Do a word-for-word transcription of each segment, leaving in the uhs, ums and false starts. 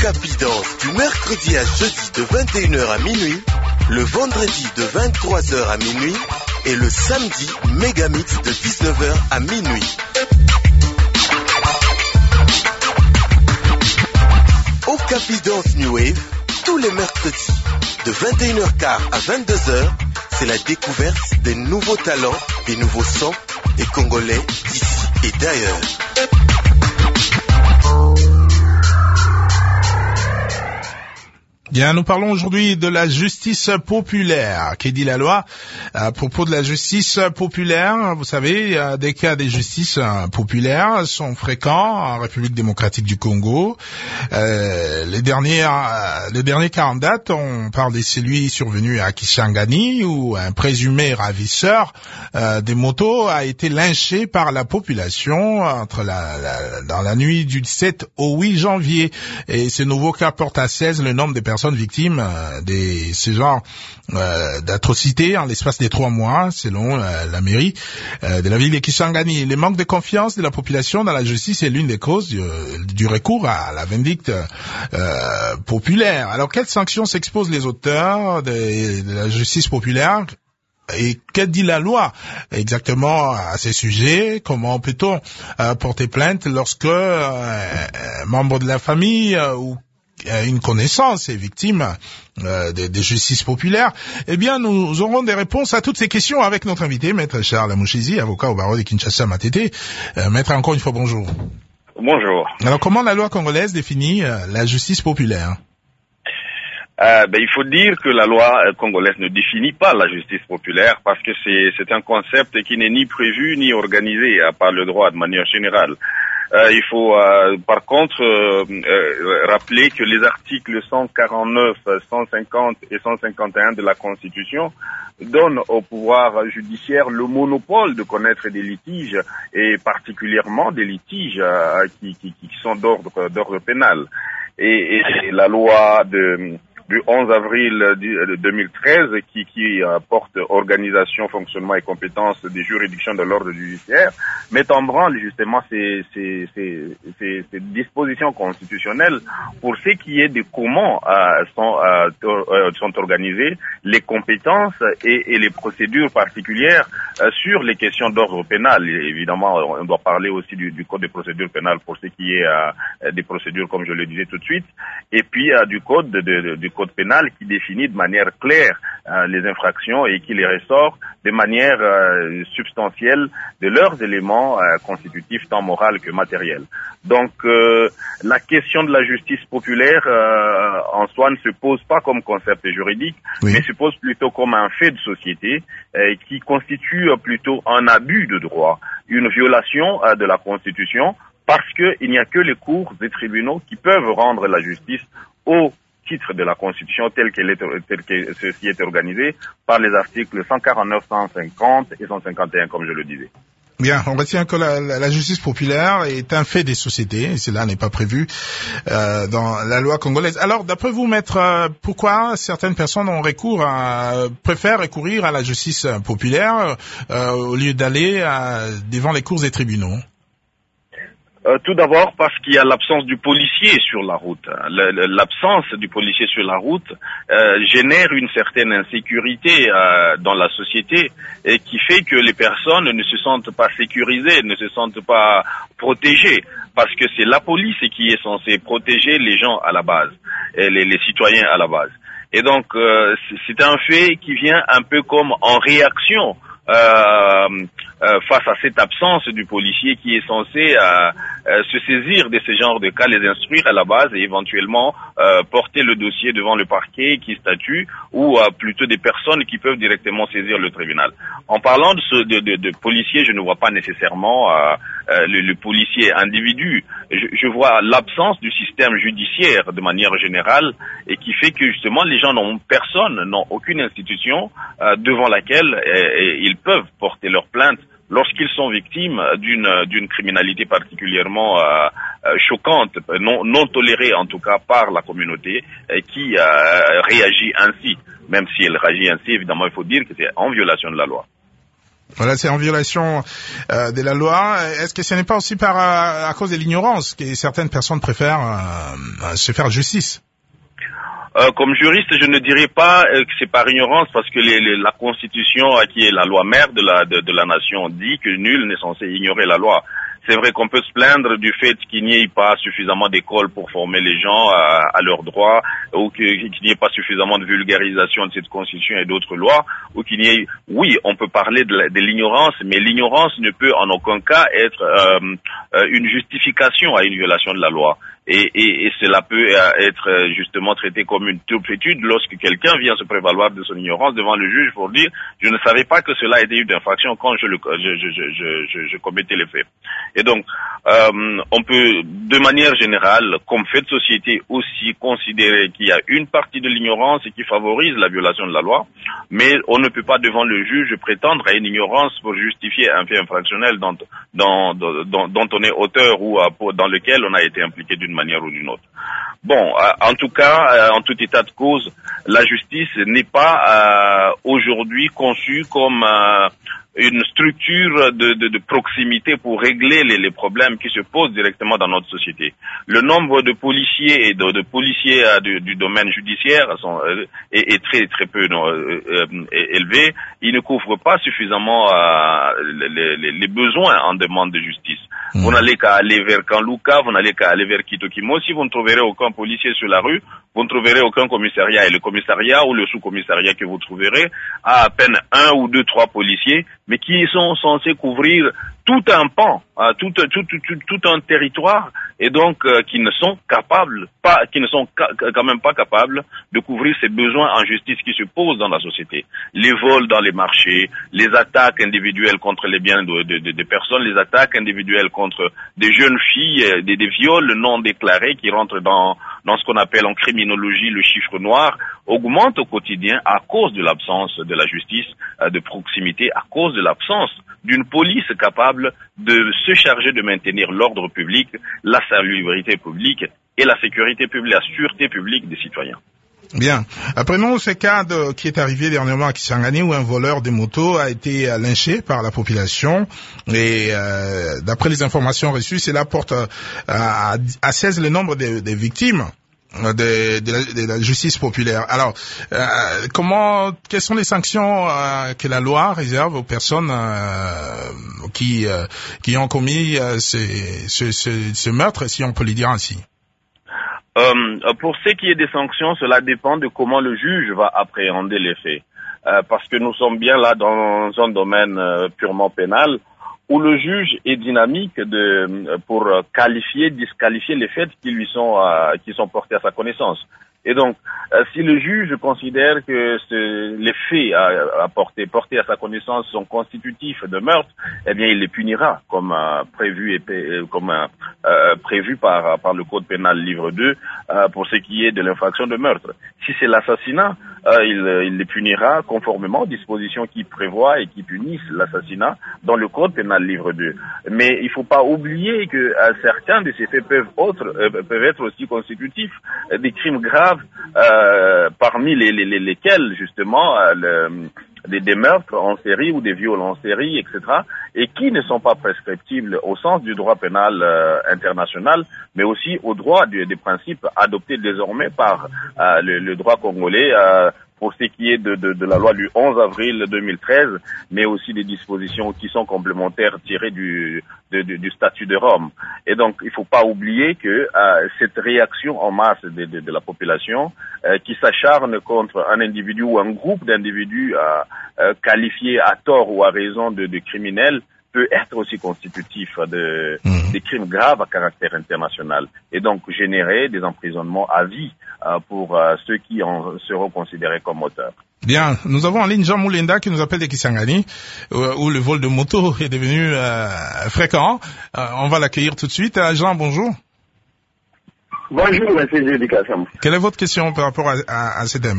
Capidance du mercredi à jeudi de vingt et une heures à minuit, le vendredi de vingt-trois heures à minuit et le samedi Megamix de dix-neuf heures à minuit. Au Capidance New Wave, tous les mercredis, de vingt et une heures quinze à vingt-deux heures, c'est la découverte des nouveaux talents, des nouveaux sons, des Congolais d'ici et d'ailleurs. Bien, nous parlons aujourd'hui de la justice populaire. Qu'est dit la loi à propos de la justice populaire? Vous savez, des cas de justice populaire sont fréquents en République démocratique du Congo. Euh, les derniers, les derniers cas en date, on parle de celui survenu à Kisangani où un présumé ravisseur euh, des motos a été lynché par la population entre la, la, dans la nuit du sept au huit janvier. Et ce nouveau cas porte à seize le nombre de personnes victimes euh, de ce genre euh, d'atrocités en l'espace des trois mois, selon euh, la mairie euh, de la ville de Kisangani. Le manque de confiance de la population dans la justice est l'une des causes du, du recours à la vindicte euh, populaire. Alors, quelles sanctions s'exposent les auteurs de, de la justice populaire? Et que dit la loi exactement à ces sujets? Comment peut-on euh, porter plainte lorsque euh, un membre de la famille euh, ou une connaissance est victime euh, de, de justice populaire? Eh bien, nous aurons des réponses à toutes ces questions avec notre invité, Maître Charles Mouchizi, avocat au barreau de Kinshasa Matete. Euh, Maître, encore une fois, bonjour. Bonjour. Alors, comment la loi congolaise définit euh, la justice populaire? Euh, ben, il faut dire que la loi congolaise ne définit pas la justice populaire parce que c'est, c'est un concept qui n'est ni prévu ni organisé euh, par le droit de manière générale. Euh, il faut euh, par contre euh, euh, rappeler que les articles cent quarante-neuf, cent cinquante et cent cinquante et un de la Constitution donnent au pouvoir judiciaire le monopole de connaître des litiges et particulièrement des litiges euh, qui, qui, qui sont d'ordre, d'ordre pénal. Et, et la loi de du onze avril deux mille treize qui, qui euh, porte organisation, fonctionnement et compétences des juridictions de l'ordre judiciaire met en branle justement ces, ces, ces, ces, ces dispositions constitutionnelles pour ce qui est de comment euh, sont, euh, sont organisées les compétences et, et les procédures particulières euh, sur les questions d'ordre pénal. Et évidemment, on doit parler aussi du, du code de procédure pénale pour ce qui est euh, des procédures, comme je le disais tout de suite, et puis euh, du code de, de, du code pénal qui définit de manière claire euh, les infractions et qui les ressort de manière euh, substantielle de leurs éléments euh, constitutifs tant moral que matériel. Donc euh, la question de la justice populaire euh, en soi ne se pose pas comme concept juridique, oui, mais se pose plutôt comme un fait de société euh, qui constitue plutôt un abus de droit, une violation euh, de la Constitution, parce qu'il n'y a que les cours et tribunaux qui peuvent rendre la justice au titre de la Constitution telle qu'elle est, telle que ceci est organisé par les articles cent quarante-neuf, cent cinquante et cent cinquante et un, comme je le disais. Bien, on retient que la, la, la justice populaire est un fait des sociétés, et cela n'est pas prévu euh, dans la loi congolaise. Alors, d'après vous, maître, euh, pourquoi certaines personnes ont recours à, préfèrent recourir à la justice populaire euh, au lieu d'aller euh, devant les cours et tribunaux? Euh, tout d'abord parce qu'il y a l'absence du policier sur la route. L'absence du policier sur la route euh, génère une certaine insécurité euh, dans la société et qui fait que les personnes ne se sentent pas sécurisées, ne se sentent pas protégées, parce que c'est la police qui est censée protéger les gens à la base, et les, les citoyens à la base. Et donc euh, c'est un fait qui vient un peu comme en réaction Euh, euh, face à cette absence du policier qui est censé euh, euh, se saisir de ce genre de cas, les instruire à la base et éventuellement euh, porter le dossier devant le parquet qui statue ou euh, plutôt des personnes qui peuvent directement saisir le tribunal. En parlant de, ce, de, de, de policier, je ne vois pas nécessairement euh, euh, le, le policier individu. Je, je vois l'absence du système judiciaire de manière générale et qui fait que justement les gens n'ont personne, n'ont aucune institution euh, devant laquelle euh, ils peuvent porter leur plainte lorsqu'ils sont victimes d'une d'une criminalité particulièrement euh, euh, choquante, non non tolérée en tout cas par la communauté, euh, qui euh, réagit ainsi. Même si elle réagit ainsi, évidemment, il faut dire que c'est en violation de la loi. Voilà, c'est en violation euh, de la loi. Est-ce que ce n'est pas aussi par euh, à cause de l'ignorance que certaines personnes préfèrent euh, se faire justice? Euh, comme juriste, je ne dirais pas euh, que c'est par ignorance, parce que les, les, la Constitution, euh, qui est la loi mère de la, de, de la nation, dit que nul n'est censé ignorer la loi. C'est vrai qu'on peut se plaindre du fait qu'il n'y ait pas suffisamment d'écoles pour former les gens à, à leurs droits, ou qu'il n'y ait pas suffisamment de vulgarisation de cette Constitution et d'autres lois, ou qu'il n'y ait... Oui, on peut parler de, la, de l'ignorance, mais l'ignorance ne peut en aucun cas être euh, une justification à une violation de la loi. Et, et, et cela peut être justement traité comme une turpitude lorsque quelqu'un vient se prévaloir de son ignorance devant le juge pour dire « je ne savais pas que cela était une infraction quand je, le, je, je, je, je, je commettais les faits ». Et donc, euh, on peut de manière générale, comme fait de société, aussi considérer qu'il y a une partie de l'ignorance qui favorise la violation de la loi, mais on ne peut pas devant le juge prétendre à une ignorance pour justifier un fait infractionnel dont, dont, dont, dont on est auteur ou dans lequel on a été impliqué d'une manière ou d'une autre. Bon, en tout cas, en tout état de cause, la justice n'est pas euh, aujourd'hui conçue comme euh, une structure de, de, de proximité pour régler les, les problèmes qui se posent directement dans notre société. Le nombre de policiers et de, de policiers euh, du, du domaine judiciaire sont, euh, est, est très très peu euh, euh, élevé. Il ne couvre pas suffisamment euh, les, les, les besoins en demande de justice. Mmh. Vous n'allez qu'à aller vers Kanluka, vous n'allez qu'à aller vers Kitokimo. Si vous ne trouverez aucun policier sur la rue, vous ne trouverez aucun commissariat. Et le commissariat ou le sous-commissariat que vous trouverez a à peine un ou deux, trois policiers, mais qui sont censés couvrir tout un pan, euh, tout, tout, tout, tout, tout un territoire, et donc euh, qui ne sont capables, pas, qui ne sont ca- quand même pas capables de couvrir ces besoins en justice qui se posent dans la société. Les vols dans les marchés, les attaques individuelles contre les biens de, de, de, de personnes, les attaques individuelles contre des jeunes filles, des, des viols non déclarés qui rentrent dans, dans ce qu'on appelle en criminologie le chiffre noir, augmentent au quotidien à cause de l'absence de la justice euh, de proximité, à cause de l'absence d'une police capable de se charger de maintenir l'ordre public, la salubrité publique et la sécurité publique, la sûreté publique des citoyens. Bien. Prenons ce cas de, qui est arrivé dernièrement à Kisangani où un voleur de moto a été lynché par la population et euh, d'après les informations reçues, cela porte à, à seize le nombre de, de victimes de, de, la, de la justice populaire. Alors, euh, comment, quelles sont les sanctions euh, que la loi réserve aux personnes euh, qui euh, qui ont commis euh, ces, ce, ce, ce meurtre, si on peut le dire ainsi? Euh, pour ce qui est des sanctions, cela dépend de comment le juge va appréhender les faits. Euh, parce que nous sommes bien là dans un domaine euh, purement pénal, où le juge est dynamique de, pour qualifier, disqualifier les faits qui lui sont, euh, qui sont portés à sa connaissance. Et donc, euh, si le juge considère que ce, les faits à, à porter, portés à sa connaissance sont constitutifs de meurtre, eh bien, il les punira comme euh, prévu et comme euh, prévu par par le code pénal livre deux euh, pour ce qui est de l'infraction de meurtre. Si c'est l'assassinat, euh, il, il les punira conformément aux dispositions qui prévoient et qui punissent l'assassinat dans le code pénal livre deux. Mais il faut pas oublier que euh, certains de ces faits peuvent autres euh, peuvent être aussi constitutifs euh, des crimes graves. Euh, parmi les, les, les, lesquels justement euh, le, des, des meurtres en série ou des viols en série, et cetera, et qui ne sont pas prescriptibles au sens du droit pénal euh, international, mais aussi au droit du, des principes adoptés désormais par euh, le, le droit congolais euh, pour ce qui est de, de, de la loi du onze avril deux mille treize, mais aussi des dispositions qui sont complémentaires tirées du, de, de, du statut de Rome. Et donc, il ne faut pas oublier que euh, cette réaction en masse de, de, de la population euh, qui s'acharne contre un individu ou un groupe d'individus euh, euh, qualifiés à tort ou à raison de, de criminels peut être aussi constitutif de, mmh. des crimes graves à caractère international et donc générer des emprisonnements à vie euh, pour euh, ceux qui en seront considérés comme auteurs. Bien, nous avons en ligne Jean Moulenda qui nous appelle de Kisangani euh, où le vol de moto est devenu euh, fréquent. Euh, on va l'accueillir tout de suite. Euh, Jean, bonjour. Bonjour, monsieur Jédikassam. Quelle est votre question par rapport à, à, à ce thème?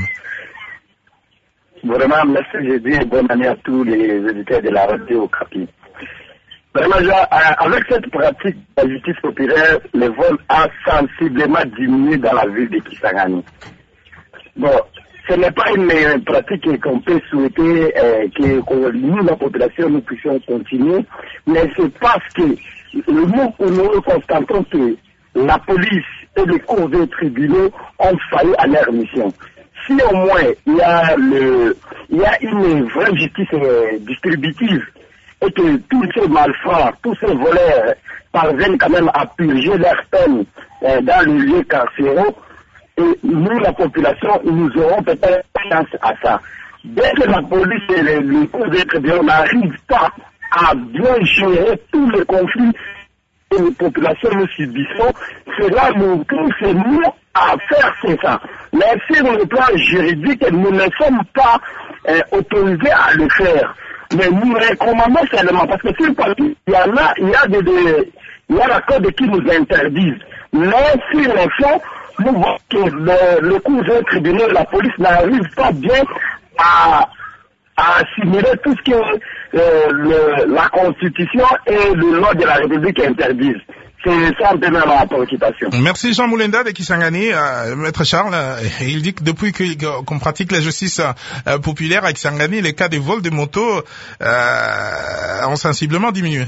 Vraiment, merci Jédi et bonne année à tous les éditeurs de la radio au Capi. Vraiment, genre, avec cette pratique de la justice populaire, le vol a sensiblement diminué dans la ville de Kisangani. Bon, ce n'est pas une euh, pratique qu'on peut souhaiter euh, que, que nous, la population, nous puissions continuer, mais c'est parce que le moment où nous constatons que la police et les cours des tribunaux ont failli à leur mission. Si au moins il y a, le, il y a une vraie justice euh, distributive et que tous ces malfrats, tous ces voleurs parviennent quand même à purger leur peine euh, dans le lieu carcéraux, et nous, la population, nous aurons peut-être chance à ça. Dès que la police et les, les cours des tribunaux n'arrivent pas à bien gérer tous les conflits que les populations nous subissons, cela nous pousse nous à faire c'est ça. Mais sur le plan juridique, nous ne sommes pas euh, autorisés à le faire. Mais nous recommandons seulement, parce que sur le papier, il y en a, il y a des, des il y a la code qui nous interdisent. Mais sur le fond, nous voyons que le, le cours des tribunaux, la police n'arrive pas bien à, à assimiler tout ce que euh, le, la Constitution et le loi de la République interdisent. C'est ça un peu ma préoccupation. Merci Jean Moulenda de Kisangani. Euh, Maître Charles, euh, il dit que depuis que, qu'on pratique la justice euh, populaire à Kisangani, les cas de vol de motos euh, ont sensiblement diminué.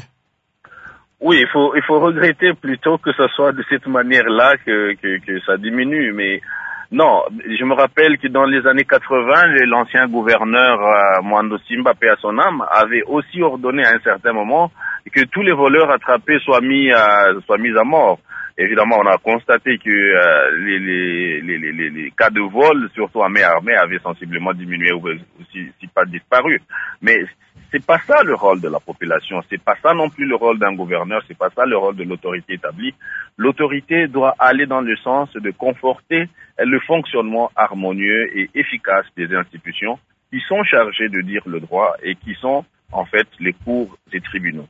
Oui, il faut il faut regretter plutôt que ce soit de cette manière-là que, que, que ça diminue, mais non, je me rappelle que dans les années quatre-vingts, l'ancien gouverneur euh, Mwando Simba, paix à son âme, avait aussi ordonné à un certain moment que tous les voleurs attrapés soient mis à, soient mis à mort. Évidemment, on a constaté que euh, les, les, les, les, les cas de vol, surtout en mer armée, avaient sensiblement diminué ou si, si pas disparu. Mais c'est pas ça le rôle de la population, c'est pas ça non plus le rôle d'un gouverneur, c'est pas ça le rôle de l'autorité établie. L'autorité doit aller dans le sens de conforter le fonctionnement harmonieux et efficace des institutions qui sont chargées de dire le droit et qui sont en fait les cours des tribunaux.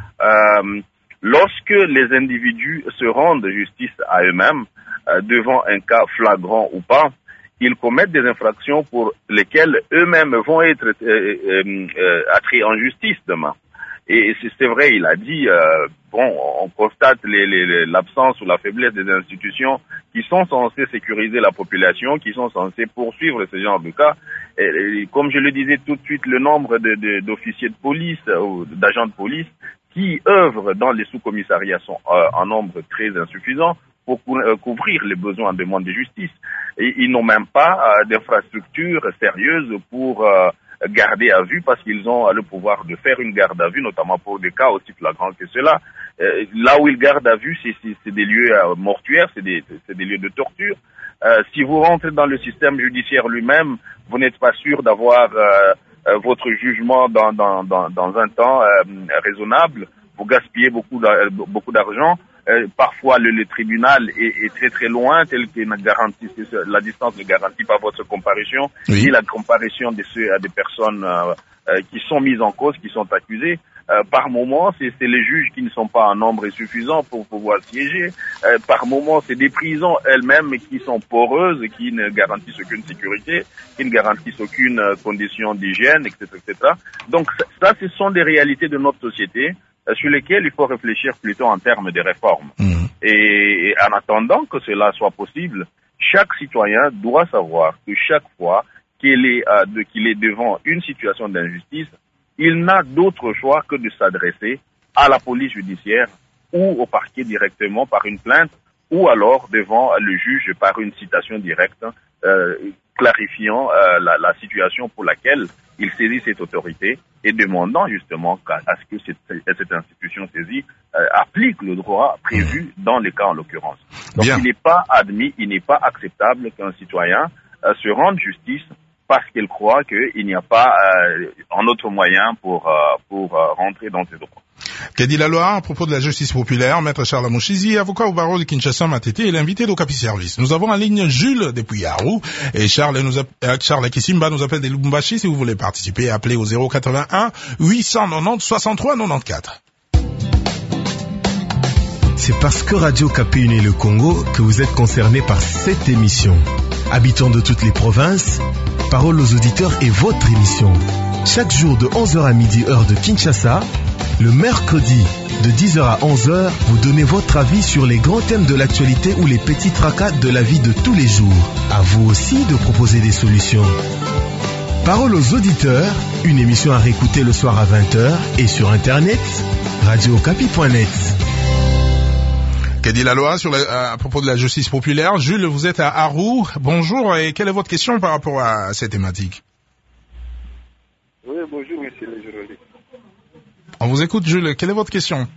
Euh, lorsque les individus se rendent justice à eux-mêmes, euh, devant un cas flagrant ou pas, ils commettent des infractions pour lesquelles eux-mêmes vont être euh, euh, euh, attirés en justice demain. Et c'est vrai, il a dit, euh, bon, on constate les, les, l'absence ou la faiblesse des institutions qui sont censées sécuriser la population, qui sont censées poursuivre ce genre de cas. Et, et comme je le disais tout de suite, le nombre de, de, d'officiers de police ou d'agents de police qui œuvrent dans les sous-commissariats sont euh, en nombre très insuffisant pour cou- euh, couvrir les besoins de demande de justice. Et ils n'ont même pas euh, d'infrastructures sérieuses pour euh, garder à vue, parce qu'ils ont le pouvoir de faire une garde à vue, notamment pour des cas aussi flagrants que cela. Euh, là où ils gardent à vue, c'est, c'est, c'est des lieux euh, mortuaires, c'est des, c'est des lieux de torture. Euh, si vous rentrez dans le système judiciaire lui-même, vous n'êtes pas sûr d'avoir euh, euh, votre jugement dans, dans, dans, dans un temps euh, raisonnable. Vous gaspillez beaucoup, d'a, beaucoup d'argent. Euh, parfois, le, le tribunal est, est très très loin, tel que garantit, la distance ne garantit pas votre comparution, oui. Ni la comparution de ceux à des personnes euh, euh, qui sont mises en cause, qui sont accusées. Euh, par moment, c'est, c'est les juges qui ne sont pas en nombre suffisant pour pouvoir siéger. Euh, par moment, c'est des prisons elles-mêmes qui sont poreuses, qui ne garantissent aucune sécurité, qui ne garantissent aucune euh, condition d'hygiène, et cetera, et cetera. Donc ça, ce sont des réalités de notre société sur lesquels il faut réfléchir plutôt en termes de réformes. Mmh. Et, et en attendant que cela soit possible, chaque citoyen doit savoir que chaque fois qu'il est, euh, de, qu'il est devant une situation d'injustice, il n'a d'autre choix que de s'adresser à la police judiciaire ou au parquet directement par une plainte, ou alors devant le juge par une citation directe euh, clarifiant euh, la, la situation pour laquelle il saisit cette autorité et demandant justement à, à ce que cette, cette institution saisie euh, applique le droit prévu dans les cas en l'occurrence. Donc Bien. Il n'est pas admis, il n'est pas acceptable qu'un citoyen euh, se rende justice parce qu'il croit qu'il n'y a pas euh, un autre moyen pour, euh, pour euh, rentrer dans ses droits. Qu'a dit la loi à propos de la justice populaire? Maître Charles Mouchizi, avocat au barreau de Kinshasa Matete, est l'invité d'Okapi Service. Nous avons en ligne Jules depuis Yarou et Charles nous a... Charles Kisimba nous appelle de Lubumbashi. Si vous voulez participer, appelez au zéro quatre-vingt-un huit cent quatre-vingt-dix soixante-trois quatre-vingt-quatorze. C'est parce que Radio Okapi unit le Congo que vous êtes concerné par cette émission. Habitants de toutes les provinces, Parole aux auditeurs est votre émission. Chaque jour de onze heures à midi, heure de Kinshasa, Le mercredi, de dix heures à onze heures, vous donnez votre avis sur les grands thèmes de l'actualité ou les petits tracas de la vie de tous les jours. À vous aussi de proposer des solutions. Parole aux auditeurs, une émission à réécouter le soir à vingt heures et sur internet, radio okapi point net. Qu'a dit la loi sur la, à propos de la justice populaire? Jules, vous êtes à Arrou. Bonjour, et quelle est votre question par rapport à cette thématique? Oui, bonjour, monsieur le journaliste. On vous écoute, Jules. Quelle est votre question?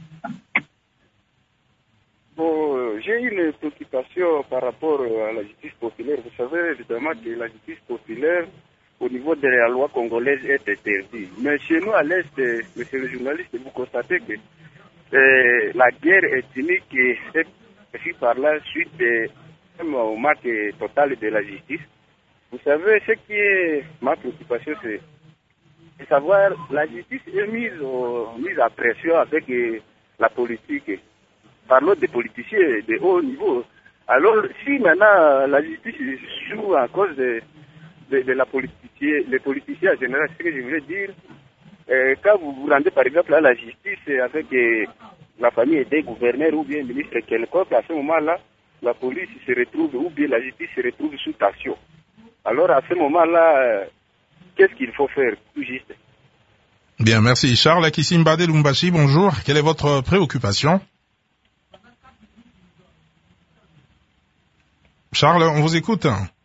Bon, euh, j'ai une préoccupation par rapport à la justice populaire. Vous savez évidemment que la justice populaire, au niveau de la loi congolaise, est interdite. Mais chez nous, à l'Est, monsieur le journaliste, vous constatez que euh, la guerre ethnique est prise par la suite même au manque total de la justice. Vous savez, ce qui est ma préoccupation, c'est de savoir la justice est mise, au, mise à pression avec euh, la politique. Parlons des politiciens de haut niveau. Alors, si maintenant la justice joue à cause de, de, de la politicien, les politiciens en général, ce que je voulais dire, euh, quand vous vous rendez par exemple à la justice avec euh, la famille des gouverneurs ou bien ministre quelconque, à ce moment-là, la police se retrouve, ou bien la justice se retrouve sous tension. Alors, à ce moment-là, euh, qu'est-ce qu'il faut faire, tout juste? Bien, merci. Charles Akissimbade Lumbashi, bonjour. Quelle est votre préoccupation? Charles, on vous écoute.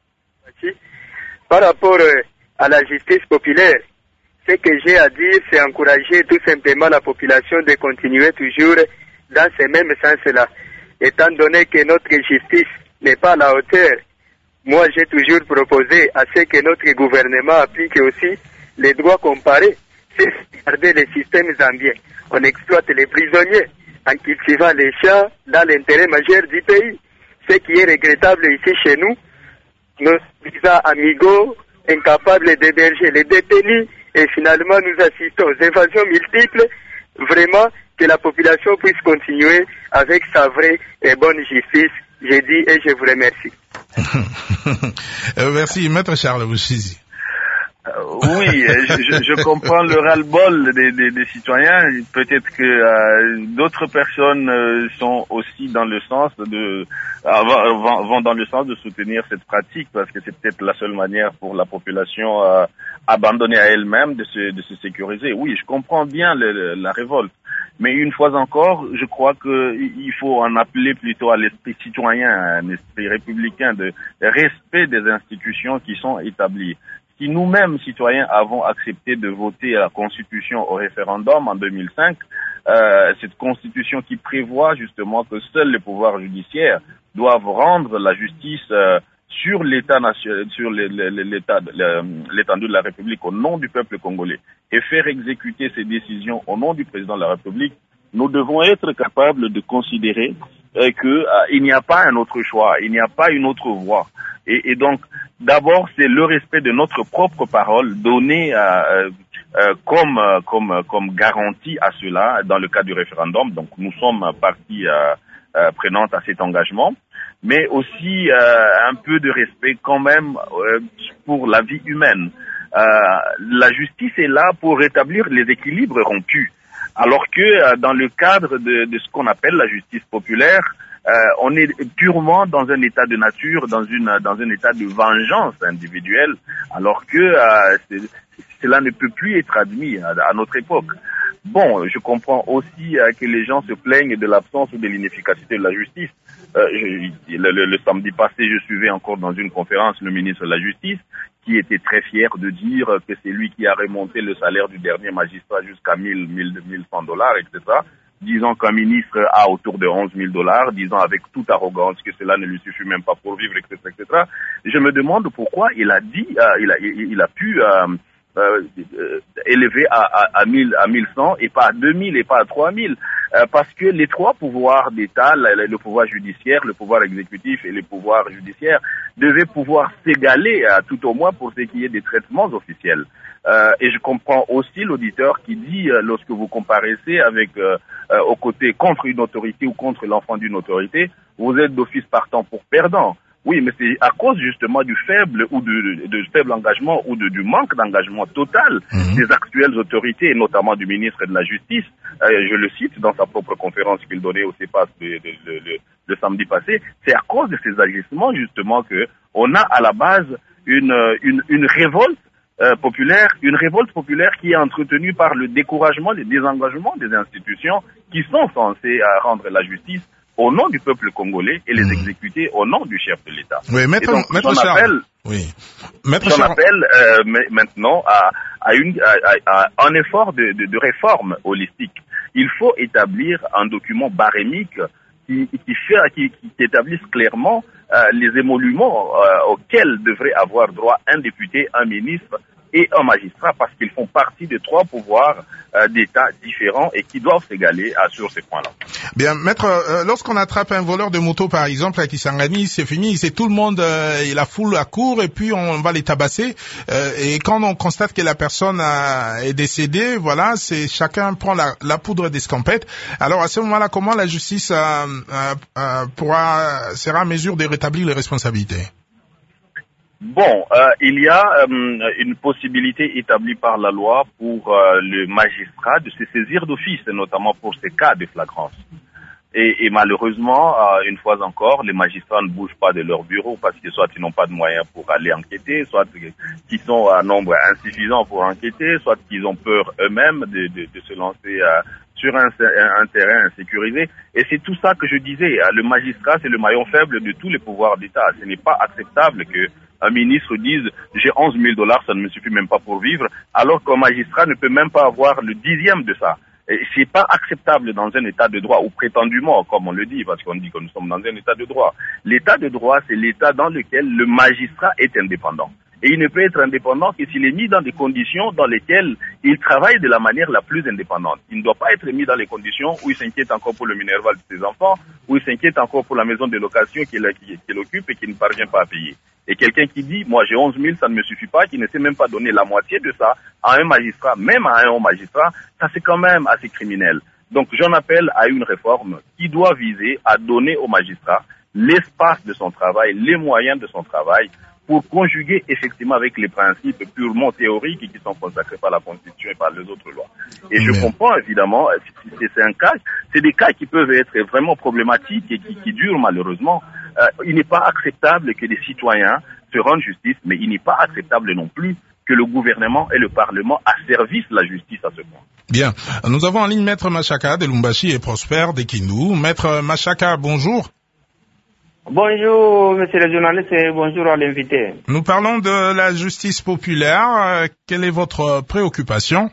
Par rapport à la justice populaire, ce que j'ai à dire, c'est encourager tout simplement la population de continuer toujours dans ce même sens-là. Étant donné que notre justice n'est pas à la hauteur, moi j'ai toujours proposé à ce que notre gouvernement applique aussi les droits comparés. C'est garder les systèmes ambiants. On exploite les prisonniers en cultivant les champs dans l'intérêt majeur du pays. Ce qui est regrettable ici chez nous, nos visas amigos, incapables d'héberger les détenus, et finalement nous assistons aux évasions multiples. Vraiment, que la population puisse continuer avec sa vraie et bonne justice. J'ai dit et je vous remercie. euh, merci, Maître Charles Bouchizi. Euh, oui, je, je, je comprends le ras-le-bol des, des, des citoyens. Peut-être que euh, d'autres personnes euh, sont aussi dans le sens de euh, vont, vont dans le sens de soutenir cette pratique, parce que c'est peut-être la seule manière pour la population euh, abandonnée à elle-même de se, de se sécuriser. Oui, je comprends bien le, le, la révolte, mais une fois encore, je crois que il faut en appeler plutôt à l'esprit citoyen, à un esprit républicain de respect des institutions qui sont établies. Si nous-mêmes, citoyens, avons accepté de voter la Constitution au référendum en deux mille cinq, euh, cette Constitution qui prévoit justement que seuls les pouvoirs judiciaires doivent rendre la justice euh, sur l'État national, sur l'État, l'étendue de la République au nom du peuple congolais et faire exécuter ces décisions au nom du président de la République, nous devons être capables de considérer euh, que euh, il n'y a pas un autre choix, il n'y a pas une autre voie. Et, et donc, d'abord, c'est le respect de notre propre parole donnée euh, euh, comme comme comme garantie à cela dans le cas du référendum. Donc, nous sommes partie euh, euh, prenante à cet engagement, mais aussi euh, un peu de respect quand même euh, pour la vie humaine. Euh, la justice est là pour rétablir les équilibres rompus, alors que euh, dans le cadre de, de ce qu'on appelle la justice populaire, Euh, on est purement dans un état de nature, dans une dans un état de vengeance individuelle, alors que euh, cela ne peut plus être admis à, à notre époque. Bon, je comprends aussi euh, que les gens se plaignent de l'absence ou de l'inefficacité de la justice. Euh, je, le, le, le samedi passé, je suivais encore dans une conférence le ministre de la Justice, qui était très fier de dire que c'est lui qui a remonté le salaire du dernier magistrat jusqu'à mille, mille, mille cent dollars, et cetera, disant qu'un ministre a autour de onze mille dollars, disant avec toute arrogance que cela ne lui suffit même pas pour vivre, et cetera, et cetera. Je me demande pourquoi il a dit, euh, il a, il, il a pu euh, euh, euh, élever à, à, à mille, à mille cent et pas à deux mille et pas à trois mille, euh, parce que les trois pouvoirs d'État, le, le pouvoir judiciaire, le pouvoir exécutif et le pouvoir judiciaire, devaient pouvoir s'égaler, euh, tout au moins pour ce qui est des traitements officiels. Euh, et je comprends aussi l'auditeur qui dit, euh, lorsque vous comparaissez avec euh, euh, aux côtés contre une autorité ou contre l'enfant d'une autorité, vous êtes d'office partant pour perdant. Oui, mais c'est à cause justement du faible ou du, du faible engagement ou de, du manque d'engagement total mmh. des actuelles autorités, et notamment du ministre de la Justice. Euh, je le cite dans sa propre conférence qu'il donnait au CEPAS le, le, le, le samedi passé. C'est à cause de ces agissements justement que on a à la base une, une, une révolte euh, populaire, une révolte populaire qui est entretenue par le découragement, le désengagement des institutions qui sont censées euh, rendre la justice au nom du peuple congolais et les mmh. exécuter au nom du chef de l'État. Oui, maître, donc, maître j'en appelle, oui. maître j'en appelle euh, maintenant à, à, une, à, à un effort de, de, de réforme holistique. Il faut établir un document barémique qui, qui, fait, qui, qui établisse clairement euh, les émoluments euh, auxquels devrait avoir droit un député, un ministre et un magistrat, parce qu'ils font partie de trois pouvoirs euh, d'État différents et qui doivent s'égaler euh, sur ces points-là. Bien, maître, euh, lorsqu'on attrape un voleur de moto, par exemple, à Kisangani, c'est fini, c'est tout le monde, euh, et la foule accourt, et puis on va les tabasser. Euh, et quand on constate que la personne a, est décédée, voilà, c'est chacun prend la, la poudre d'escampette. Alors à ce moment-là, comment la justice euh, euh, euh, pourra sera en mesure de rétablir les responsabilités? Bon, euh, il y a euh, une possibilité établie par la loi pour euh, le magistrat de se saisir d'office, notamment pour ces cas de flagrance. Et, et malheureusement, euh, une fois encore, les magistrats ne bougent pas de leur bureau parce que soit ils n'ont pas de moyens pour aller enquêter, soit qu'ils sont à nombre insuffisant pour enquêter, soit qu'ils ont peur eux-mêmes de, de, de se lancer euh, sur un, un terrain insécurisé. Et c'est tout ça que je disais. Le magistrat, c'est le maillon faible de tous les pouvoirs d'État. Ce n'est pas acceptable que un ministre dise j'ai onze mille dollars, ça ne me suffit même pas pour vivre, alors qu'un magistrat ne peut même pas avoir le dixième de ça. Et c'est pas acceptable dans un état de droit, ou prétendument, comme on le dit, parce qu'on dit que nous sommes dans un état de droit. L'état de droit, c'est l'état dans lequel le magistrat est indépendant. Et il ne peut être indépendant que s'il est mis dans des conditions dans lesquelles il travaille de la manière la plus indépendante. Il ne doit pas être mis dans les conditions où il s'inquiète encore pour le minerval de ses enfants, où il s'inquiète encore pour la maison de location qu'il qu'il occupe et qu'il ne parvient pas à payer. Et quelqu'un qui dit, moi j'ai onze mille, ça ne me suffit pas, qui ne sait même pas donner la moitié de ça à un magistrat, même à un haut magistrat, ça c'est quand même assez criminel. Donc j'en appelle à une réforme qui doit viser à donner au magistrat l'espace de son travail, les moyens de son travail, pour conjuguer effectivement avec les principes purement théoriques qui sont consacrés par la Constitution et par les autres lois. Et je comprends évidemment, c'est un cas, c'est des cas qui peuvent être vraiment problématiques et qui, qui durent malheureusement. Euh, il n'est pas acceptable que des citoyens se rendent justice, mais il n'est pas acceptable non plus que le gouvernement et le Parlement asservissent la justice à ce point. Bien. Nous avons en ligne Maître Machaka de Lumbashi et Prosper de Kindu. Maître Machaka, bonjour. Bonjour, monsieur le journaliste, et bonjour à l'invité. Nous parlons de la justice populaire. Quelle est votre préoccupation?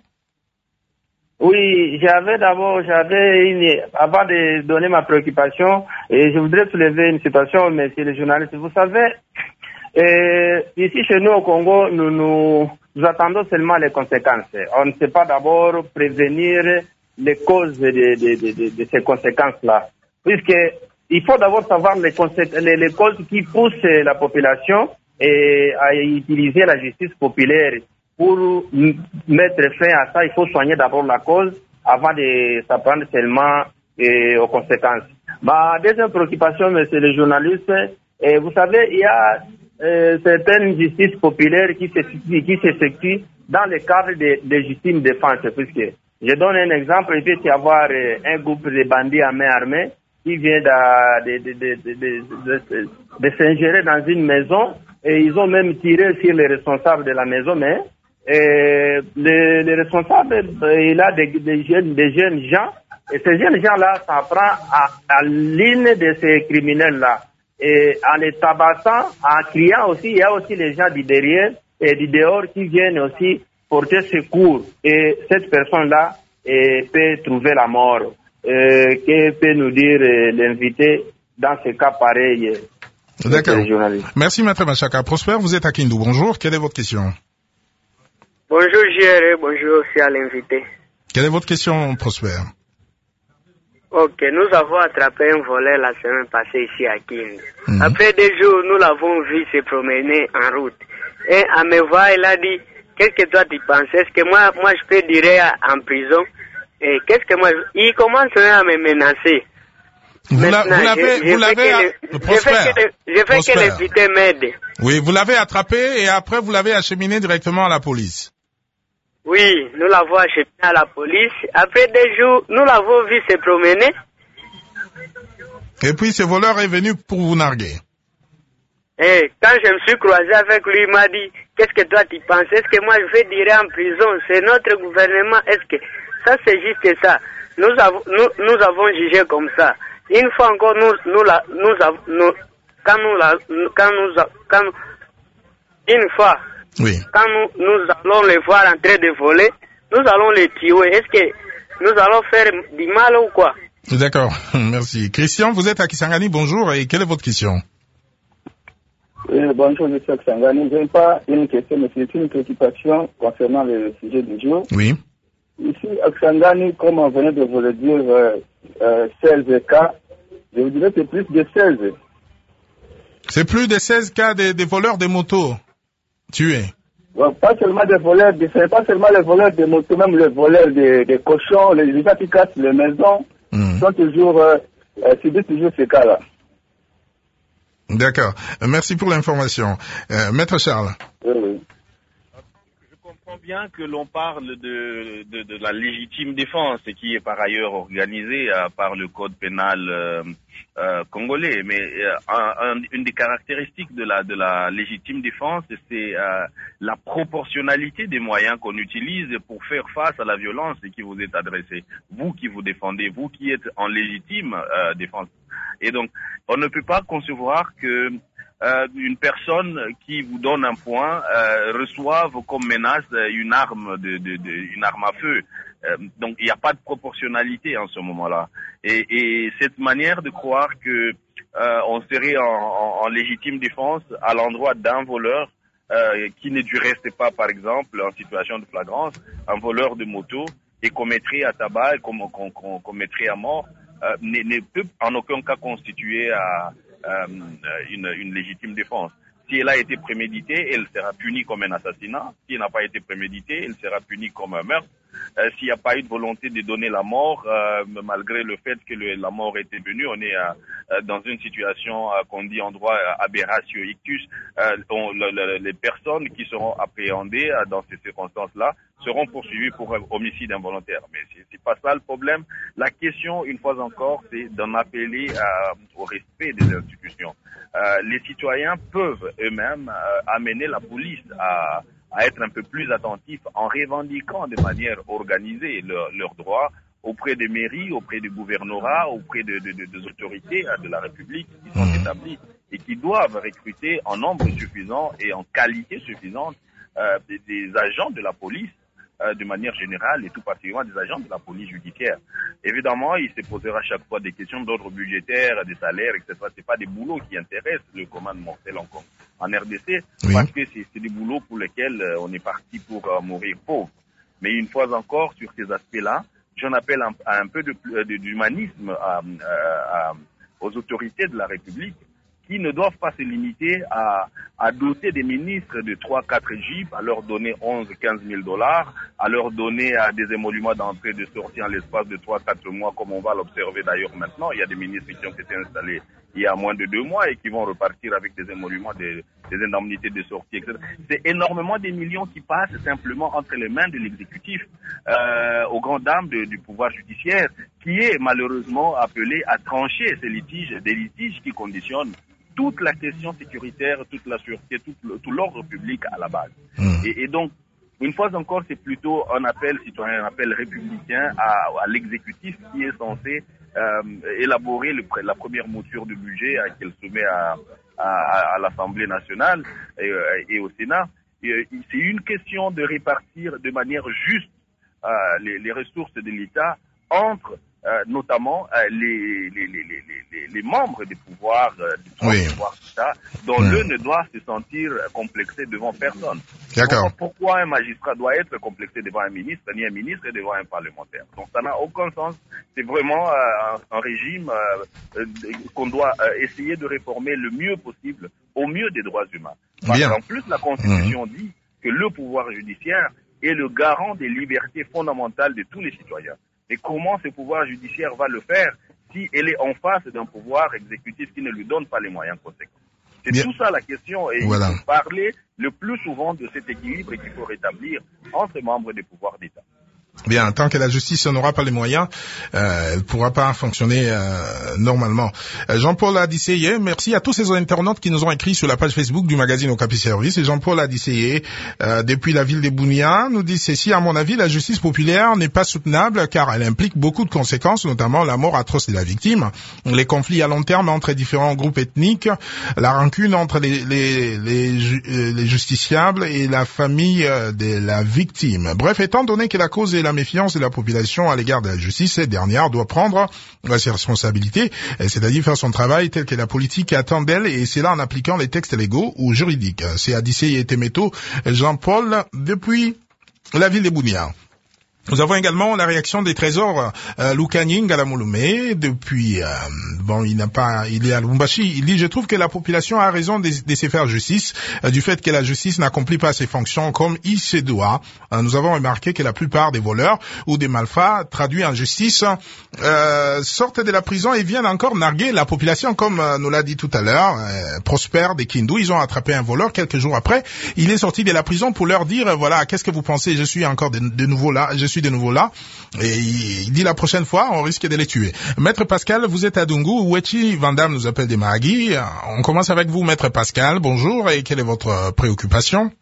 Oui, j'avais d'abord, j'avais une, avant de donner ma préoccupation, et je voudrais soulever une situation, monsieur le journaliste. Vous savez, euh, ici chez nous au Congo, nous, nous, nous attendons seulement les conséquences. On ne sait pas d'abord prévenir les causes de, de, de, de, de ces conséquences-là. Puisque il faut d'abord savoir les, les, les causes qui poussent la population et à utiliser la justice populaire. Pour mettre fin à ça, il faut soigner d'abord la cause avant de s'apprendre seulement et aux conséquences. Ma deuxième préoccupation, monsieur le journaliste, et vous savez, il y a euh, certaines justices populaires qui s'effectuent dans le cadre de, de justice défense. Puisque je donne un exemple, il peut y avoir euh, un groupe de bandits à main armée qui vient de, de, de, de, de, de, de s'ingérer dans une maison et ils ont même tiré sur les responsables de la maison, mais et les, les responsables, il a des, des, jeunes, des jeunes gens, et ces jeunes gens-là s'en prend à, à l'une de ces criminels-là. Et en les tabassant, en criant aussi, il y a aussi les gens du derrière et du dehors qui viennent aussi porter secours. Et cette personne-là et, peut trouver la mort. Euh, que peut nous dire euh, l'invité dans ce cas pareil? D'accord. Merci, Maître Machaka. Prosper, vous êtes à Kindu. Bonjour. Quelle est votre question? Bonjour, J R, bonjour aussi à l'invité. Quelle est votre question, Prosper? Ok, nous avons attrapé un voleur la semaine passée ici à Kindu. Mm-hmm. Après deux jours, nous l'avons vu se promener en route. Et à me voir, il a dit, qu'est-ce que toi tu penses? Est-ce que moi, moi je peux dire en prison? Et qu'est-ce que moi... Il commence à me menacer. Vous l'avez, vous l'avez, Prosper. Je veux que l'invité m'aide. Oui, vous l'avez attrapé et après vous l'avez acheminé directement à la police. Oui, nous l'avons acheminé à la police. Après deux jours, nous l'avons vu se promener. Et puis ce voleur est venu pour vous narguer. Et quand je me suis croisé avec lui, il m'a dit, qu'est-ce que toi tu penses? Est-ce que moi je vais tirer en prison? C'est notre gouvernement. Est-ce que ça c'est juste ça? Nous avons, nous, nous avons jugé comme ça. Une fois encore, nous, nous, la, nous, avons, nous, quand nous, la, quand nous, quand nous, une fois, oui. quand nous, nous allons les voir en train de voler, nous allons les tuer. Est-ce que nous allons faire du mal ou quoi? D'accord, merci. Christian, vous êtes à Kisangani, bonjour, et quelle est votre question? Oui, bonjour, je suis à Kisangani. Je n'ai pas une question, mais c'est une préoccupation concernant le sujet du jour. Oui. Ici, à Kisangani, comme on venait de vous le dire, euh, euh, seize cas, je vous dirais que c'est plus de seize. C'est plus de seize cas de, de voleurs de motos tués. Bon, pas seulement des voleurs, de, c'est pas seulement les voleurs de motos, même les voleurs de, de cochons, les gens qui cassent les maisons, mmh. sont toujours, euh, euh, subissent toujours ces cas-là. D'accord. Merci pour l'information. Euh, Maître Charles. Oui, oui. Je comprends bien que l'on parle de, de, de la légitime défense, qui est par ailleurs organisée euh, par le code pénal euh, euh, congolais. Mais euh, un, un, une des caractéristiques de la, de la légitime défense, c'est euh, la proportionnalité des moyens qu'on utilise pour faire face à la violence qui vous est adressée. Vous qui vous défendez, vous qui êtes en légitime euh, défense. Et donc, on ne peut pas concevoir que euh, une personne qui vous donne un point euh, reçoive comme menace une arme de, de, de une arme à feu. Euh, donc, il n'y a pas de proportionnalité en ce moment-là. Et, et cette manière de croire que euh, on serait en, en, en légitime défense à l'endroit d'un voleur euh, qui n'est du reste pas, par exemple, en situation de flagrance, un voleur de moto et qu'on mettrait à tabac, qu'on qu'on, qu'on, qu'on mettrait à mort. Euh, ne, ne peut en aucun cas constituer à, euh, une, une légitime défense. Si elle a été préméditée, elle sera punie comme un assassinat. Si elle n'a pas été préméditée, elle sera punie comme un meurtre. Euh, s'il n'y a pas eu de volonté de donner la mort, euh, malgré le fait que le, la mort était venue, on est euh, dans une situation euh, qu'on dit en droit euh, aberratio ictus. Euh, on, le, le, les personnes qui seront appréhendées euh, dans ces circonstances-là seront poursuivies pour homicide involontaire. Mais c'est, c'est pas ça le problème. La question, une fois encore, c'est d'en appeler euh, au respect des institutions. Euh, les citoyens peuvent eux-mêmes euh, amener la police à à être un peu plus attentifs en revendiquant de manière organisée leurs leur droits auprès des mairies, auprès du gouvernorat, auprès de, de, de, des autorités de la République qui sont établies et qui doivent recruter en nombre suffisant et en qualité suffisante euh, des, des agents de la police euh, de manière générale et tout particulièrement des agents de la police judiciaire. Évidemment, il se posera chaque fois des questions d'ordre budgétaire, des salaires, et cetera. C'est pas des boulots qui intéressent le commun mortel en, en R D C, oui. Parce que c'est, c'est des boulots pour lesquels euh, on est parti pour euh, mourir pauvre. Mais une fois encore, sur ces aspects-là, j'en appelle un, à un peu de, de, d'humanisme à, à, à, aux autorités de la République, qui ne doivent pas se limiter à, à doter des ministres de trois quatre jeeps, à leur donner onze quinze mille dollars, à leur donner à des émoluments d'entrée et de sortie en l'espace de trois quatre mois, comme on va l'observer d'ailleurs maintenant. Il y a des ministres qui ont été installés il y a moins de deux mois et qui vont repartir avec des émoluments, des, des indemnités de sortie, et cetera. C'est énormément des millions qui passent simplement entre les mains de l'exécutif, euh, aux grandes dames de, du pouvoir judiciaire, qui est malheureusement appelé à trancher ces litiges, des litiges qui conditionnent toute la question sécuritaire, toute la sûreté, tout, le, tout l'ordre public à la base. Mmh. Et, et donc, une fois encore, c'est plutôt un appel citoyen, un appel républicain à, à l'exécutif qui est censé euh, élaborer le, la première mouture de budget euh, qu'elle soumet à, à, à l'Assemblée nationale et, et au Sénat. Et, c'est une question de répartir de manière juste euh, les, les ressources de l'État entre Euh, notamment euh, les, les, les, les, les membres des pouvoirs, euh, du oui. pouvoir d'État, dont mmh. l'un ne doit se sentir complexé devant personne. D'accord. Donc, pourquoi un magistrat doit être complexé devant un ministre, ni un ministre devant un parlementaire? Donc ça n'a aucun sens. C'est vraiment euh, un, un régime euh, euh, qu'on doit euh, essayer de réformer le mieux possible, au mieux des droits humains. Parce qu'en plus, la Constitution mmh. dit que le pouvoir judiciaire est le garant des libertés fondamentales de tous les citoyens. Et comment ce pouvoir judiciaire va le faire si elle est en face d'un pouvoir exécutif qui ne lui donne pas les moyens conséquents. C'est Bien. tout ça la question, et Voilà. il faut parler le plus souvent de cet équilibre qu'il faut rétablir entre les membres des pouvoirs d'État. Bien, tant que la justice n'aura pas les moyens, euh, elle ne pourra pas fonctionner euh, normalement. Euh, Jean-Paul Adisseye, merci à tous ces internautes qui nous ont écrit sur la page Facebook du magazine Okapi Service. Et Jean-Paul Adisseye, euh, depuis la ville des Bounia, nous dit ceci: à mon avis, la justice populaire n'est pas soutenable car elle implique beaucoup de conséquences, notamment la mort atroce de la victime, les conflits à long terme entre différents groupes ethniques, la rancune entre les, les, les, ju- les justiciables et la famille de la victime. Bref, étant donné que la cause est la méfiance de la population à l'égard de la justice, cette dernière doit prendre ses responsabilités, c'est-à-dire faire son travail tel que la politique attend d'elle, et c'est là en appliquant les textes légaux ou juridiques. C'est Adisseye et Temeto, Jean-Paul, depuis la ville de Bounia. Nous avons également la réaction des trésors euh, Lukanying à la Mouloumé. Depuis, euh, bon, il n'a pas, il est à Lubumbashi. Il dit: je trouve que la population a raison de, de se faire justice euh, du fait que la justice n'accomplit pas ses fonctions comme il se doit. Euh, nous avons remarqué que la plupart des voleurs ou des malfrats traduits en justice euh, sortent de la prison et viennent encore narguer la population, comme euh, nous l'a dit tout à l'heure. Euh, Prosper des Kindu, ils ont attrapé un voleur quelques jours après. Il est sorti de la prison pour leur dire: voilà, qu'est-ce que vous pensez? Je suis encore de, de nouveau là. Je suis de nouveau là, et il dit: la prochaine fois on risque de les tuer. Maître Pascal, vous êtes à Dungu, Wechi Vandam nous appelle des Mahagi. On commence avec vous, Maître Pascal, bonjour, et quelle est votre préoccupation?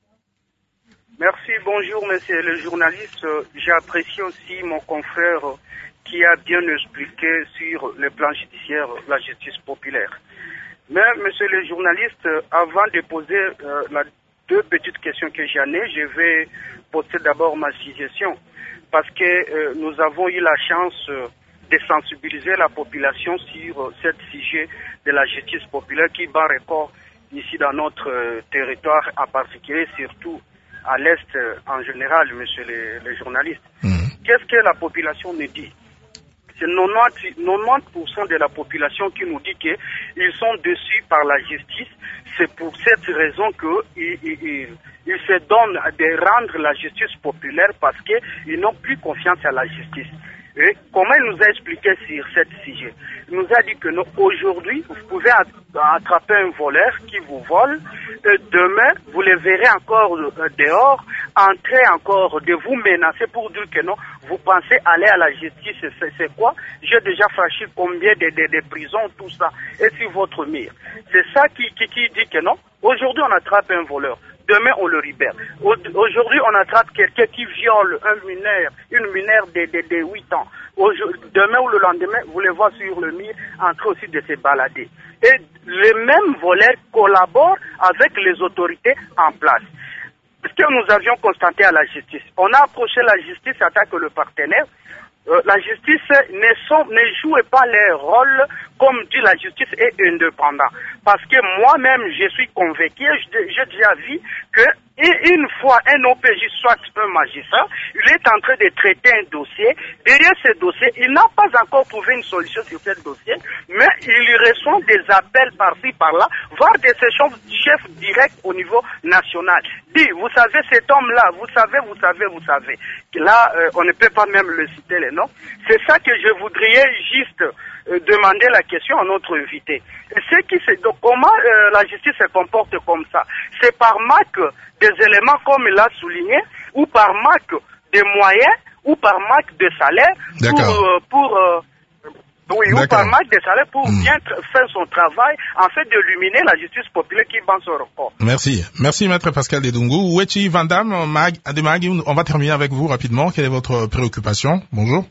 Merci, bonjour monsieur le journaliste. J'ai apprécié aussi mon confrère qui a bien expliqué sur le plan judiciaire la justice populaire. Mais monsieur le journaliste, avant de poser euh, la deux petites questions que j'en ai, je vais poser d'abord ma suggestion. Parce que euh, nous avons eu la chance euh, de sensibiliser la population sur euh, ce sujet de la justice populaire qui bat record ici dans notre euh, territoire, en particulier, surtout à l'Est euh, en général, monsieur le, le journaliste. Mmh. Qu'est-ce que la population nous dit? C'est quatre-vingt-dix pour cent de la population qui nous dit qu'ils sont déçus par la justice. C'est pour cette raison qu'ils ils, ils, ils se donnent de rendre la justice populaire parce qu'ils n'ont plus confiance à la justice. Et comment il nous a expliqué sur ce sujet? Il nous a dit que nous, aujourd'hui, vous pouvez attraper un voleur qui vous vole. Et demain, vous le verrez encore dehors, entrer encore de vous menacer pour dire que non, vous pensez aller à la justice. C'est quoi? J'ai déjà franchi combien de, de, de prisons, tout ça, et sur votre mire. C'est ça qui, qui, qui dit que non. Aujourd'hui, on attrape un voleur. Demain, on le libère. Aujourd'hui, on attrape quelqu'un qui viole un mineur, une mineure de, de, de huit ans. Demain ou le lendemain, vous les voyez sur le mur en train aussi de se balader. Et les mêmes voleurs collaborent avec les autorités en place. Ce que nous avions constaté à la justice, on a approché la justice en tant que le partenaire. Euh, la justice ne, sont, ne joue pas leur rôle, comme dit la justice est indépendant. Parce que moi-même, je suis convaincu, j'ai déjà vu que une fois un O P J, soit un magistrat, il est en train de traiter un dossier. Derrière ce dossier, il n'a pas encore trouvé une solution sur ce dossier, mais il reçoit des appels par-ci, par-là, voire des chefs directs au niveau national. Dit, vous savez, cet homme-là, vous savez, vous savez, vous savez. Là, euh, on ne peut pas même le citer les noms. C'est ça que je voudrais juste euh, demander la question à notre invité. C'est qui c'est donc comment euh, la justice se comporte comme ça? C'est par manque des éléments comme il l'a souligné, ou par manque de moyens, ou par manque de salaire pour euh, pour euh, oui, ou par manque de salaire pour mmh. bien faire son travail, en fait d'illuminer la justice populaire qui bat son record. Merci. Merci, Maître Pascal Dedungu. Wechi Vandam, Mag, on va terminer avec vous rapidement. Quelle est votre préoccupation? Bonjour.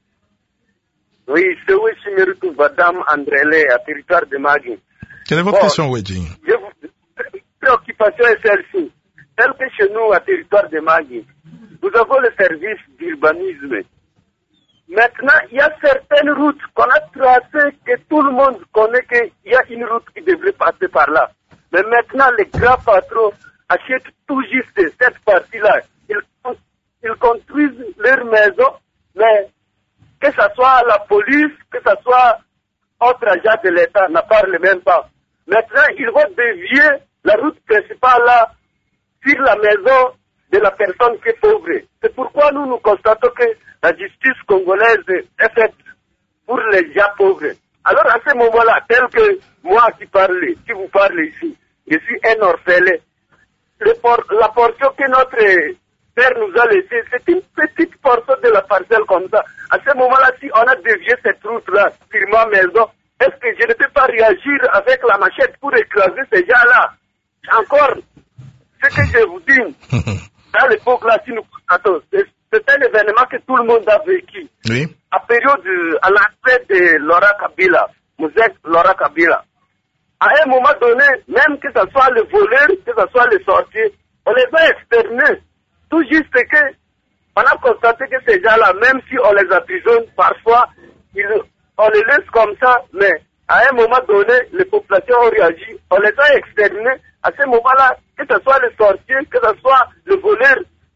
Oui, c'est Wechi Meritou Vandam Andrele, à territoire de Magui. Quelle est votre bon, question, Wechi? Préoccupation est celle-ci. Telle que chez nous, à territoire de Magui, nous avons le service d'urbanisme. Maintenant, il y a certaines routes qu'on a tracées que tout le monde connaît qu'il y a une route qui devrait passer par là. Mais maintenant, les grands patrons achètent tout juste cette partie-là. Ils, ils construisent leur maison, mais que ce soit la police, que ce soit autre agent de l'État, n'en parle même pas. Maintenant, ils vont dévier la route principale là sur la maison de la personne qui est pauvre. C'est pourquoi nous nous constatons que la justice congolaise est faite pour les gens pauvres. Alors à ce moment-là, tel que moi qui parle, qui vous parle ici, je suis un orphelin. Le por la portion que notre père nous a laissée, c'est une petite portion de la parcelle comme ça. À ce moment-là, si on a dévié cette route-là sur ma maison, est-ce que je ne peux pas réagir avec la machette pour écraser ces gens-là? Encore, ce que je vous dis, à l'époque là, si nous constatons, c'est un événement que tout le monde a vécu. Oui. À période, à l'entrée de Laurent Kabila, Mouzek Laurent Kabila. À un moment donné, même que ce soit le voleur, que ce soit le sorcier, on les a externés. Tout juste que, on a constaté que ces gens-là, même si on les emprisonne, parfois, ils, on les laisse comme ça, mais à un moment donné, les populations ont réagi, on les a externés. À ce moment-là, que ce soit le sorcier, que ce soit le voleur,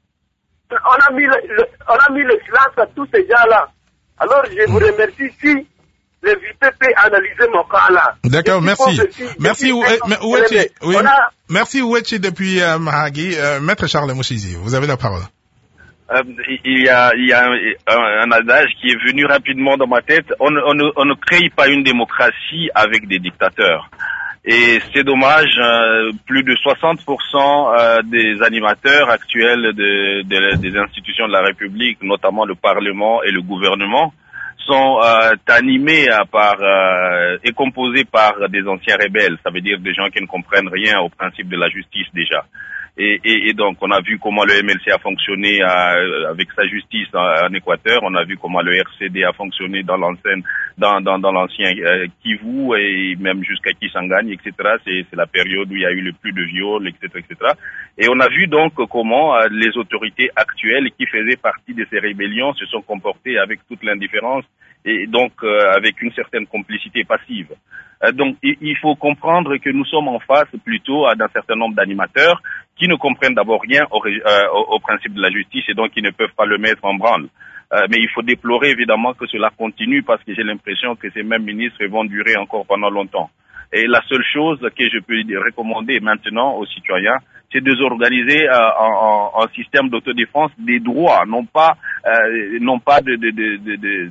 on a mis le, le, on a mis le silence à tous ces gens-là. Alors, je vous remercie si l'invité peut analyser mon cas là. D'accord, merci. Merci, Ouechi. Oui. A... Merci, Ouechi, depuis euh, Mahagi. Euh, Maître Charles Mouchizi, vous avez la parole. Euh, il y a, il y a un, un adage qui est venu rapidement dans ma tête. On, on, ne, on ne crée pas une démocratie avec des dictateurs. Et c'est dommage, euh, plus de soixante pour cent euh, des animateurs actuels de, de, des institutions de la République, notamment le Parlement et le gouvernement, sont euh, animés à par euh, et composés par des anciens rebelles. Ça veut dire des gens qui ne comprennent rien au principe de la justice déjà. Et, et, et donc, on a vu comment le M L C a fonctionné à, avec sa justice en, en Équateur. On a vu comment le R C D a fonctionné dans l'ancienne, dans, dans, dans l'ancien euh, Kivu et même jusqu'à Kisangani, et cetera. C'est, c'est la période où il y a eu le plus de viols, et cetera, et cetera. Et on a vu donc comment euh, les autorités actuelles qui faisaient partie de ces rébellions se sont comportées avec toute l'indifférence et donc euh, avec une certaine complicité passive. Euh, donc, il, il faut comprendre que nous sommes en face plutôt d'un certain nombre d'animateurs qui ne comprennent d'abord rien au, euh, au, au principe de la justice et donc qui ne peuvent pas le mettre en branle. Euh, mais il faut déplorer évidemment que cela continue parce que j'ai l'impression que ces mêmes ministres vont durer encore pendant longtemps. Et la seule chose que je peux recommander maintenant aux citoyens, c'est de s'organiser euh, en, en, en système d'autodéfense des droits, non pas euh, non pas de de de de de,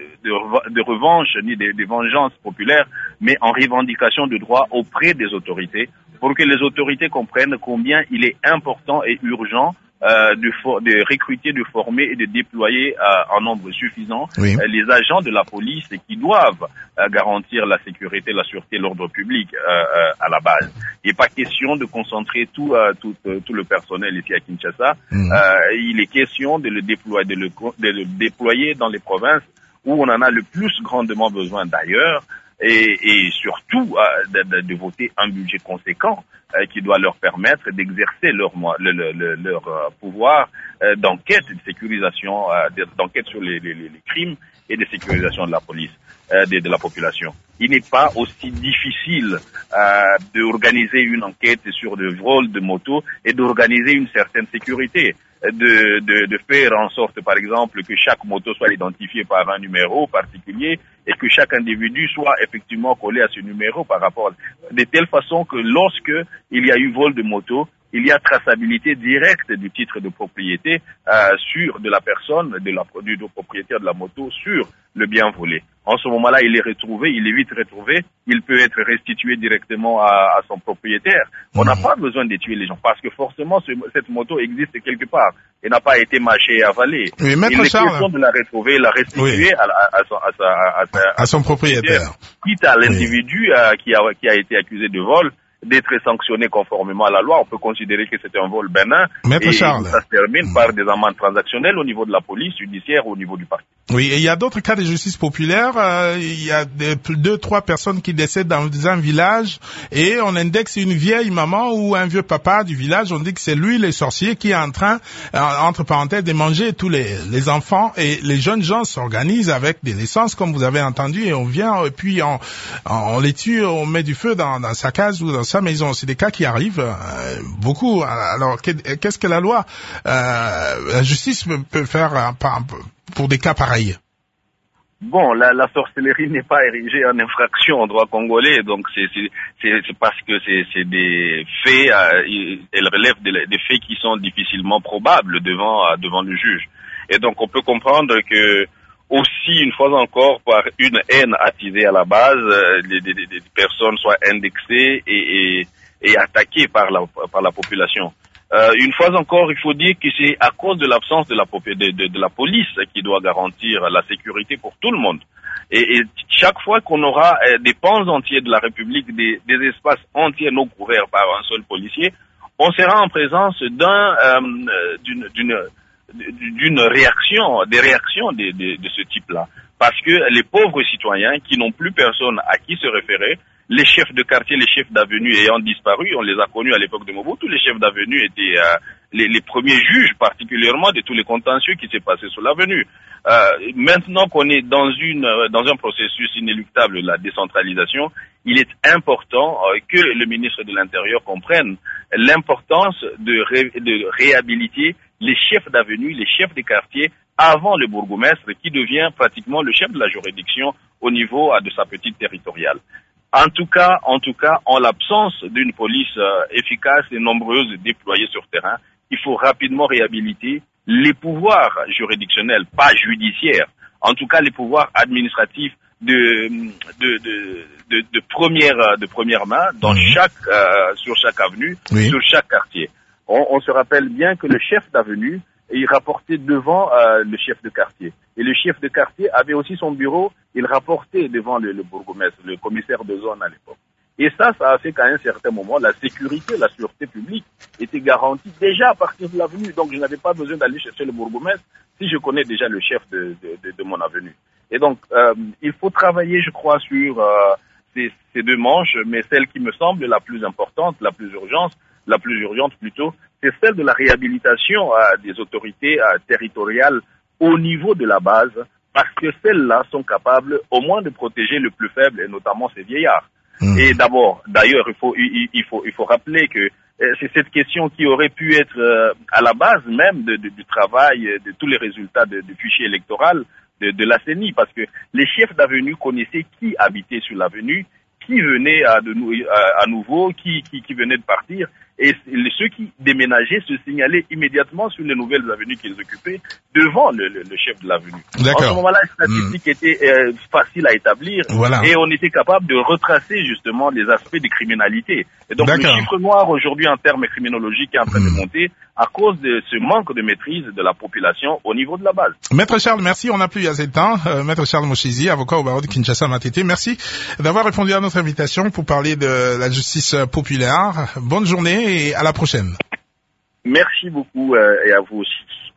de, de revanche ni de, de vengeance populaire, mais en revendication de droits auprès des autorités, pour que les autorités comprennent combien il est important et urgent Euh, de, for- de recruter, de former et de déployer euh, en nombre suffisant oui. euh, les agents de la police qui doivent euh, garantir la sécurité, la sûreté, l'ordre public euh, euh, à la base. Il n'est pas question de concentrer tout, euh, tout, euh, tout le personnel ici à Kinshasa. Mmh. Euh, il est question de le déployer, de le, de le déployer dans les provinces où on en a le plus grandement besoin d'ailleurs. Et, et surtout euh, de, de, de voter un budget conséquent euh, qui doit leur permettre d'exercer leur, le, le, le, leur euh, pouvoir euh, d'enquête, de sécurisation, euh, de, d'enquête sur les, les, les crimes et de sécurisation de la police, euh, de, de la population. Il n'est pas aussi difficile euh, d'organiser une enquête sur le vol de motos et d'organiser une certaine sécurité. De, de, de faire en sorte, par exemple, que chaque moto soit identifiée par un numéro particulier et que chaque individu soit effectivement collé à ce numéro par rapport, de telle façon que lorsque il y a eu vol de moto, il y a traçabilité directe du titre de propriété euh, sur de la personne, de la, du, du propriétaire de la moto sur le bien volé. En ce moment-là, il est retrouvé, il est vite retrouvé, il peut être restitué directement à, à son propriétaire. On n'a pas besoin de tuer les gens parce que forcément, ce, cette moto existe quelque part et n'a pas été mâchée et avalée. Oui, il est Charles. question de la retrouver, la restituer oui. à, à, à, son, à, sa, à, sa, à son propriétaire. Quitte à l'individu oui. euh, qui, a, qui a été accusé de vol, d'être sanctionné conformément à la loi. On peut considérer que c'est un vol bénin. Maître et Charles. Ça se termine par des amendes transactionnelles au niveau de la police judiciaire, au niveau du parquet. Oui, et il y a d'autres cas de justice populaire. Euh, il y a des, deux, trois personnes qui décèdent dans un village et on indexe une vieille maman ou un vieux papa du village. On dit que c'est lui, le sorcier, qui est en train, euh, entre parenthèses, de manger tous les, les enfants. Et les jeunes gens s'organisent avec des naissances, comme vous avez entendu, et on vient, et puis on, on les tue, on met du feu dans, dans sa case ou dans sa maison. C'est des cas qui arrivent euh, beaucoup. Alors, qu'est-ce que la loi, euh, la justice peut faire euh, pour des cas pareils? Bon, la, la sorcellerie n'est pas érigée en infraction en droit congolais, donc c'est, c'est, c'est, c'est parce que c'est, c'est des faits, euh, elle relève des, des faits qui sont difficilement probables devant, euh, devant le juge. Et donc on peut comprendre que aussi, une fois encore, par une haine attisée à la base, euh, des, des, des personnes soient indexées et, et, et attaquées par la, par la population. Euh, une fois encore, il faut dire que c'est à cause de l'absence de la, de, de, de la police qui doit garantir la sécurité pour tout le monde. Et, et chaque fois qu'on aura euh, des pans entiers de la République, des, des espaces entiers non couverts par un seul policier, on sera en présence d'un, euh, d'une, d'une, d'une réaction, des réactions de, de, de ce type-là. Parce que les pauvres citoyens qui n'ont plus personne à qui se référer, les chefs de quartier, les chefs d'avenue ayant disparu, on les a connus à l'époque de Mobutu, les chefs d'avenue étaient euh, les, les premiers juges particulièrement de tous les contentieux qui s'est passé sur l'avenue. Euh, maintenant qu'on est dans une dans un processus inéluctable de la décentralisation, il est important euh, que le ministre de l'Intérieur comprenne l'importance de, ré, de réhabiliter les chefs d'avenue, les chefs de quartier avant le bourgmestre qui devient pratiquement le chef de la juridiction au niveau euh, de sa petite territoriale. En tout cas, en tout cas, en l'absence d'une police euh, efficace et nombreuse déployée sur terrain, il faut rapidement réhabiliter les pouvoirs juridictionnels, pas judiciaires, en tout cas les pouvoirs administratifs de de de de, de première de première main dans mmh. chaque euh, sur chaque avenue, oui. sur chaque quartier. On, on se rappelle bien que le chef d'avenue il rapportait devant euh, le chef de quartier. Et le chef de quartier avait aussi son bureau, il rapportait devant le, le bourgmestre, le commissaire de zone à l'époque. Et ça, ça a fait qu'à un certain moment, la sécurité, la sûreté publique était garantie déjà à partir de l'avenue. Donc je n'avais pas besoin d'aller chercher le bourgmestre si je connais déjà le chef de, de, de, de mon avenue. Et donc, euh, il faut travailler, je crois, sur euh, ces, ces deux manches, mais celle qui me semble la plus importante, la plus urgente, la plus urgente plutôt, c'est celle de la réhabilitation euh, des autorités euh, territoriales au niveau de la base, parce que celles-là sont capables au moins de protéger le plus faible, et notamment ces vieillards. Mmh. Et d'abord, d'ailleurs, il faut, il, il faut, il faut rappeler que euh, c'est cette question qui aurait pu être euh, à la base même de, de, du travail, de tous les résultats du fichier électoral de, de la C E N I, parce que les chefs d'avenue connaissaient qui habitait sur l'avenue, qui venait à, de, à, à nouveau, qui, qui, qui venait de partir. Et ceux qui déménageaient se signalaient immédiatement sur les nouvelles avenues qu'ils occupaient devant le, le, le chef de l'avenue. En ce moment-là, la statistique mmh. était euh, facile à établir voilà. et on était capable de retracer justement les aspects des criminalités. Et donc le chiffre noir aujourd'hui en termes criminologiques est en train mmh. de monter à cause de ce manque de maîtrise de la population au niveau de la base. Maître Charles, merci. On n'a plus assez de temps. Euh, Maître Charles Moshizi, avocat au barreau de Kinshasa Matete, merci d'avoir répondu à notre invitation pour parler de la justice populaire. Bonne journée et à la prochaine. Merci beaucoup euh, et à vous aussi.